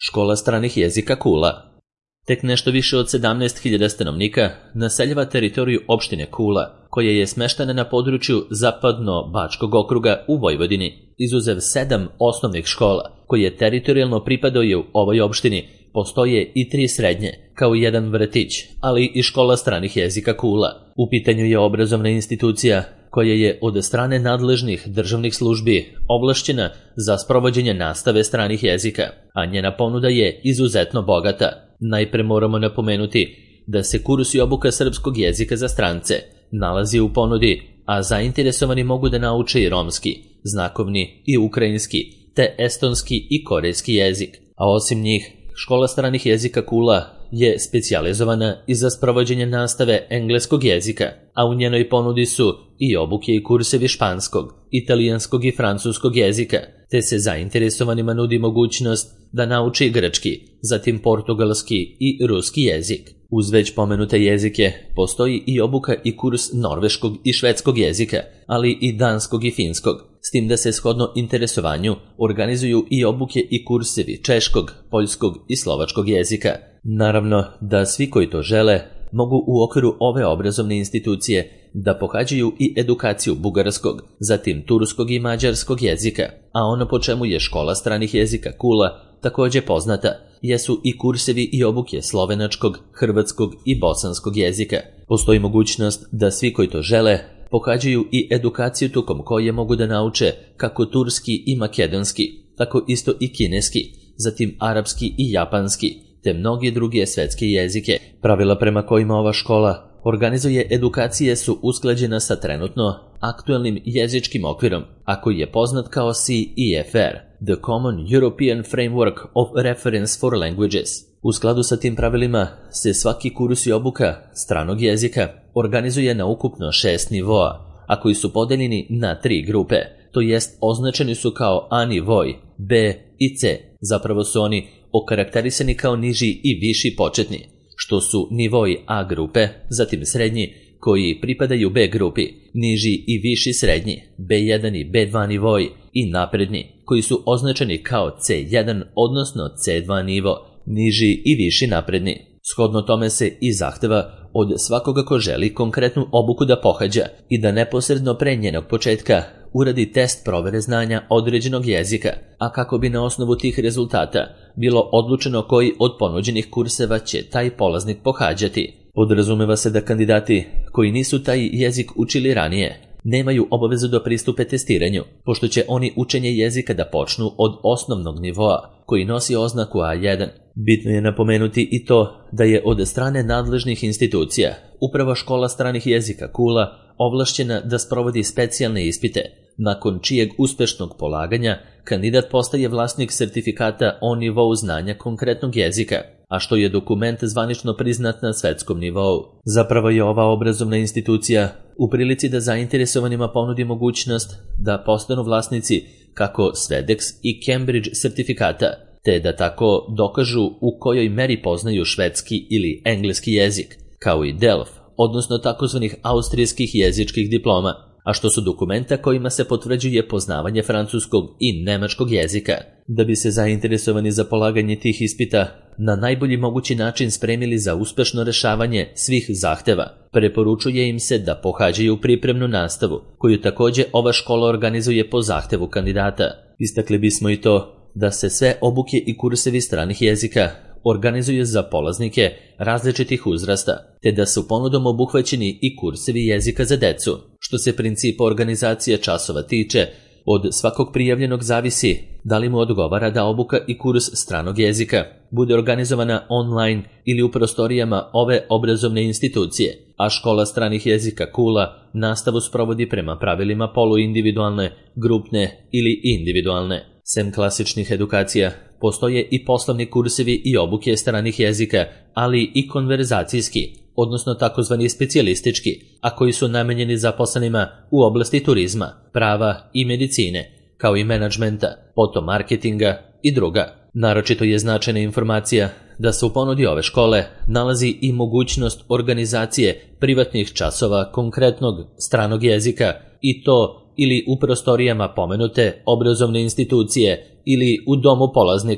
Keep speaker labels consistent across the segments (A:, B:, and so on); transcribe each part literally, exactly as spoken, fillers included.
A: Škola stranih jezika Kula. Tek nešto više od sedamnaest hiljada stanovnika naseljava teritoriju opštine Kula, koja je smeštena na području zapadno-bačkog okruga u Vojvodini. Izuzev sedam osnovnih škola, koje teritorijalno pripadaju ovoj opštini, postoje i tri srednje, kao i jedan vrtić, ali i škola stranih jezika Kula. U pitanju je obrazovna institucija koja je od strane nadležnih državnih službi ovlašćena za sprovođenje nastave stranih jezika, a njena ponuda je izuzetno bogata. Najpre moramo napomenuti da se kurs i obuka srpskog jezika za strance nalazi u ponudi, a zainteresovani mogu da nauče i romski, znakovni i ukrajinski, te estonski i korejski jezik. A osim njih, škola stranih jezika Kula je specijalizovana i za sprovođenje nastave engleskog jezika, a u njenoj ponudi su i obuke i kursevi španskog, italijanskog i francuskog jezika, te se zainteresovanima nudi mogućnost da nauči grčki, zatim portugalski i ruski jezik. Uz već pomenute jezike postoji i obuka i kurs norveškog i švedskog jezika, ali i danskog i finskog, s tim da se shodno interesovanju organizuju i obuke i kursevi češkog, poljskog i slovačkog jezika. Naravno da svi koji to žele mogu u okviru ove obrazovne institucije da pohađaju i edukaciju bugarskog, zatim turskog i mađarskog jezika, a ono po čemu je škola stranih jezika Kula takođe poznata jesu i kursevi i obuke slovenačkog, hrvatskog i bosanskog jezika. Postoji mogućnost da svi koji to žele pohađaju i edukaciju tokom koje mogu da nauče kako turski i makedonski, tako isto i kineski, zatim arapski i japanski, te mnogi druge svetske jezike. Pravila prema kojima ova škola organizuje edukacije su usklađena sa trenutno aktuelnim jezičkim okvirom, a koji je poznat kao C E F R, The Common European Framework of Reference for Languages. U skladu sa tim pravilima se svaki kurs i obuka stranog jezika organizuje na ukupno šest nivoa, a koji su podeljeni na tri grupe, to jest označeni su kao A nivoj, B i C. Zapravo su oni okarakterisani kao niži i viši početni, što su nivoi A grupe, zatim srednji, koji pripadaju B grupi, niži i viši srednji, B jedan i B dva nivoi i napredni, koji su označeni kao C jedan, odnosno C dva nivo, niži i viši napredni. Shodno tome se i zahteva od svakoga ko želi konkretnu obuku da pohađa i da neposredno pre njenog početka uradi test provere znanja određenog jezika, a kako bi na osnovu tih rezultata bilo odlučeno koji od ponuđenih kurseva će taj polaznik pohađati. Podrazumeva se da kandidati koji nisu taj jezik učili ranije nemaju obavezu da pristupe testiranju, pošto će oni učenje jezika da počnu od osnovnog nivoa, koji nosi oznaku A jedan. Bitno je napomenuti i to da je od strane nadležnih institucija upravo škola stranih jezika Kula ovlašćena da sprovodi specijalne ispite, nakon čijeg uspešnog polaganja kandidat postaje vlasnik sertifikata o nivou znanja konkretnog jezika, a što je dokument zvanično priznat na svetskom nivou. Zapravo je ova obrazovna institucija u prilici da zainteresovanima ponudi mogućnost da postanu vlasnici kako Swedex i Cambridge sertifikata, te da tako dokažu u kojoj meri poznaju švedski ili engleski jezik, kao i D E L F, odnosno takozvanih austrijskih jezičkih diploma, a što su dokumenta kojima se potvrđuje poznavanje francuskog i nemačkog jezika. Da bi se zainteresovani za polaganje tih ispita na najbolji mogući način spremili za uspešno rešavanje svih zahteva, preporučuje im se da pohađaju pripremnu nastavu, koju takođe ova škola organizuje po zahtevu kandidata. Istakli bismo i to da se sve obuke i kursevi stranih jezika organizuje za polaznike različitih uzrasta, te da su ponudom obuhvaćeni i kursevi jezika za decu. Što se principa organizacije časova tiče, od svakog prijavljenog zavisi da li mu odgovara da obuka i kurs stranog jezika bude organizovana online ili u prostorijama ove obrazovne institucije, a škola stranih jezika Kula nastavu sprovodi prema pravilima poluindividualne, grupne ili individualne. Sem klasičnih edukacija, postoje i poslovni kursevi i obuke stranih jezika, ali i konverzacijski, odnosno takozvani specijalistički, a koji su namenjeni zaposlenima u oblasti turizma, prava i medicine, kao i menadžmenta, potom marketinga i druga. Naročito je značajna informacija da se u ponudi ove škole nalazi i mogućnost organizacije privatnih časova konkretnog stranog jezika, i to ili u prostorijama pomenute obrazovne institucije ili u domu polaznika,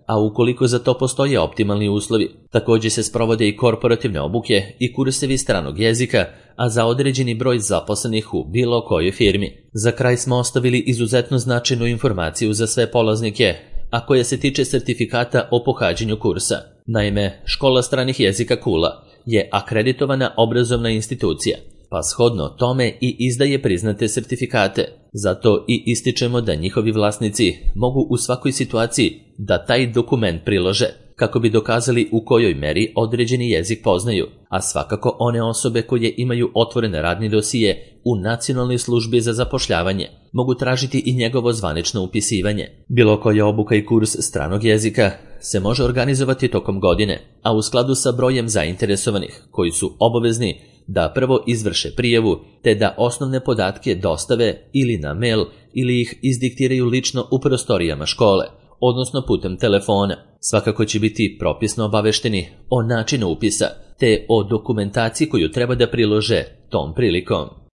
A: a ukoliko za to postoje optimalni uslovi. Također se sprovode i korporativne obuke i kursevi stranog jezika, a za određeni broj zaposlenih u bilo kojoj firmi. Za kraj smo ostavili izuzetno značajnu informaciju za sve polaznike, a koja se tiče sertifikata o pohađanju kursa. Naime, Škola stranih jezika Kula je akreditovana obrazovna institucija, pa shodno tome i izdaje priznate sertifikate. Zato i ističemo da njihovi vlasnici mogu u svakoj situaciji da taj dokument prilože, kako bi dokazali u kojoj meri određeni jezik poznaju, a svakako one osobe koje imaju otvorene radni dosije u Nacionalnoj službi za zapošljavanje mogu tražiti i njegovo zvanično upisivanje. Bilo koja obuka i kurs stranog jezika se može organizovati tokom godine, a u skladu sa brojem zainteresovanih koji su obavezni da prvo izvrše prijavu, te da osnovne podatke dostave ili na mail ili ih izdiktiraju lično u prostorijama škole, odnosno putem telefona. Svakako će biti propisno obavešteni o načinu upisa, te o dokumentaciji koju treba da prilože tom prilikom.